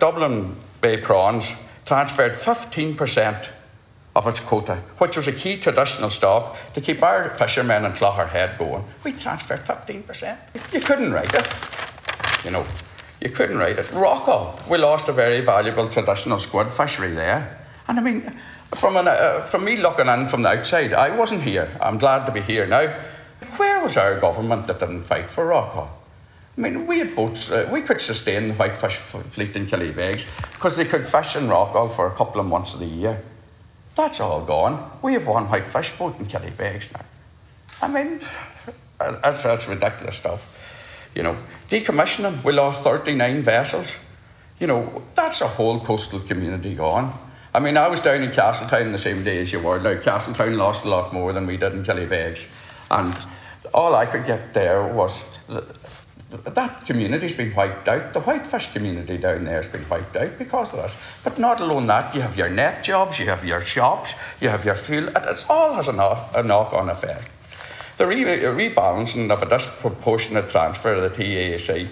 Dublin Bay Prawns transferred 15% of its quota, which was a key traditional stock to keep our fishermen in Clogherhead going. We transferred 15%. You couldn't write it. You couldn't write it. Rockall, we lost a very valuable traditional squid fishery there. And I mean, from me looking in from the outside, I wasn't here. I'm glad to be here now. Where was our government that didn't fight for Rockall? I mean, we had boats. We could sustain the whitefish fleet in Killybegs because they could fish in Rockall for a couple of months of the year. That's all gone. We have one whitefish boat in Killybegs now. I mean, that's ridiculous stuff. Decommissioning, we lost 39 vessels. That's a whole coastal community gone. I mean, I was down in Castletown the same day as you were. Now, Castletown lost a lot more than we did in Killybegs. And all I could get there was that community's been wiped out. The whitefish community down there has been wiped out because of this. But not alone that, you have your net jobs, you have your shops, you have your fuel. It all has a knock-on effect. The rebalancing of a disproportionate transfer of the TAC,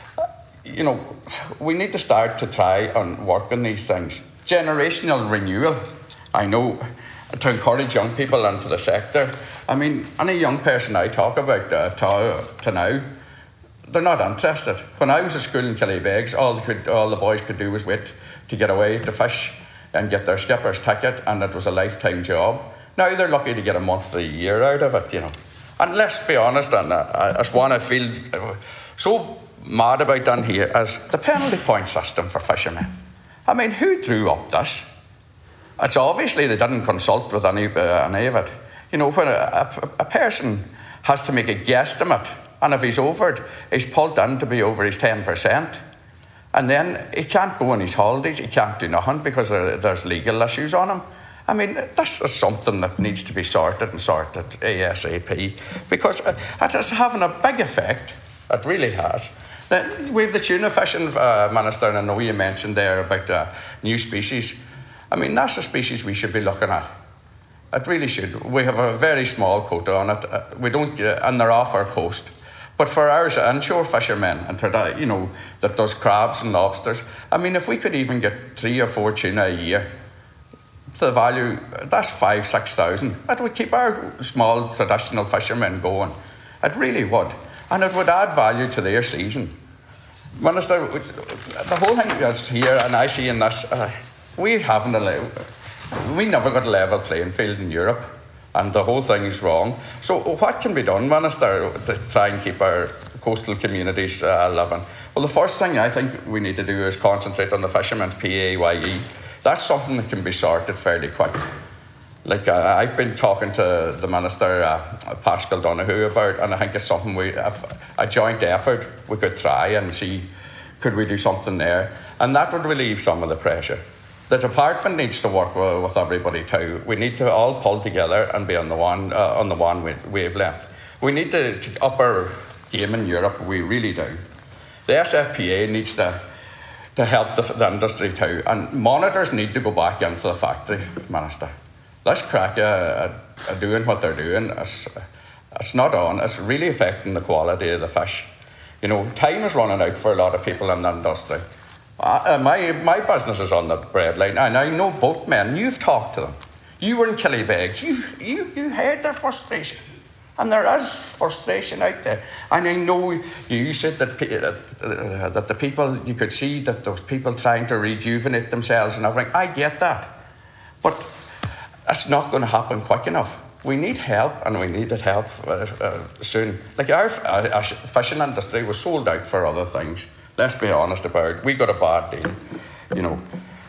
we need to start to try and work on these things. Generational renewal, I know, to encourage young people into the sector. I mean, any young person I talk about to now, they're not interested. When I was at school in Killybegs, all the boys could do was wait to get away to fish and get their skipper's ticket, and it was a lifetime job. Now they're lucky to get a month of the year out of it, And let's be honest, and as one I feel so mad about down here, is the penalty point system for fishermen. I mean, who drew up this? It's obviously they didn't consult with any of it. When a person has to make a guesstimate, and if he's over it, he's pulled in to be over his 10%. And then he can't go on his holidays, he can't do nothing because there's legal issues on him. I mean, this is something that needs to be sorted ASAP because it is having a big effect. It really has. We have the tuna fishing minister, and I know you mentioned there about new species. I mean, that's a species we should be looking at. It really should. We have a very small quota on it. We don't, and they're off our coast. But for our inshore fishermen, and that does crabs and lobsters, I mean, if we could even get 3 or 4 tuna a year, the value, that's 5,000-6,000. It would keep our small traditional fishermen going. It really would. And it would add value to their season. Minister, the whole thing is here, and I see in this, we never got a level playing field in Europe, and the whole thing is wrong. So what can be done, Minister, to try and keep our coastal communities living? Well, the first thing I think we need to do is concentrate on the fishermen's PAYE. That's something that can be sorted fairly quick. Like I've been talking to the Minister, Pascal Donoghue, about, and I think it's something a joint effort we could try and see, could we do something there? And that would relieve some of the pressure. The department needs to work with everybody too. We need to all pull together and be on the one wavelength. We need to up our game in Europe. We really do. The SFPA needs to help the industry too, and monitors need to go back into the factory, Minister. Let's crack doing what they're doing. It's not on. It's really affecting the quality of the fish. Time is running out for a lot of people in the industry. My business is on the breadline, and I know boatmen. You've talked to them. You were in Killybegs. You heard their frustration, and there is frustration out there. And I know you said that the people, you could see that those people trying to rejuvenate themselves and everything. I get that, but it's not going to happen quick enough. We need help, and we needed help soon. Like our fishing industry was sold out for other things. Let's be honest about it. We got a bad deal.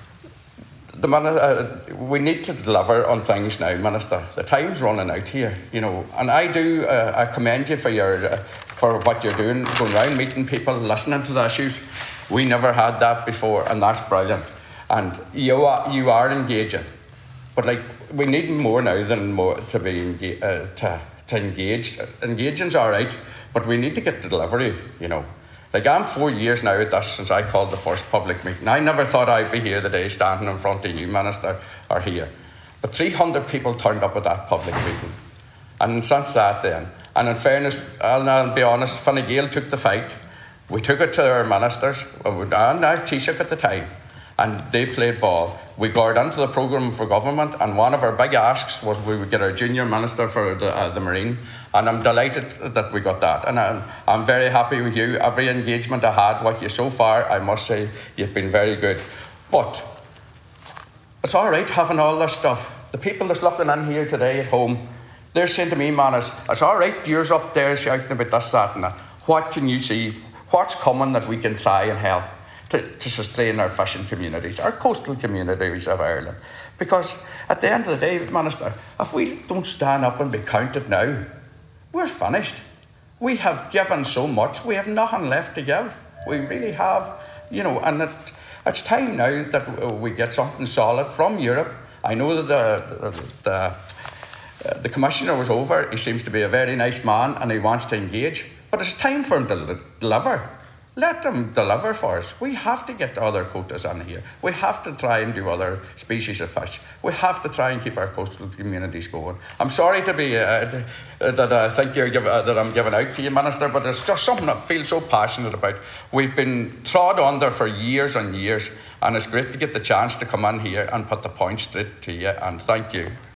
We need to deliver on things now, Minister. The time's running out here, And I commend you for what you're doing, going around meeting people, listening to the issues. We never had that before, and that's brilliant. And you are engaging, but we need more now than more to be to engage. Engaging's all right, but we need to get the delivery. I'm 4 years now at this since I called the first public meeting. I never thought I'd be here today standing in front of you, Minister, or here. But 300 people turned up at that public meeting. And since that then, and in fairness, I'll be honest, Fine Gael took the fight. We took it to our ministers, and our Taoiseach at the time, and they played ball. We got into the programme for government, and one of our big asks was we would get our junior minister for the Marine, and I'm delighted that we got that. And I'm very happy with you. Every engagement I had with you so far, I must say, you've been very good. But it's all right having all this stuff. The people that's looking in here today at home, they're saying to me, man, it's all right, you're up there shouting about this, that and that. What can you see? What's coming that we can try and help to sustain our fishing communities, our coastal communities of Ireland? Because at the end of the day, Minister, if we don't stand up and be counted now, we're finished. We have given so much, we have nothing left to give. We really have, and it's time now that we get something solid from Europe. I know that the Commissioner was over. He seems to be a very nice man and he wants to engage. But it's time for him to deliver. Let them deliver for us. We have to get other quotas in here. We have to try and do other species of fish. We have to try and keep our coastal communities going. I'm sorry to be that I think that I'm giving out to you, Minister, but it's just something I feel so passionate about. We've been trod under for years and years, and it's great to get the chance to come in here and put the point straight to you. And thank you.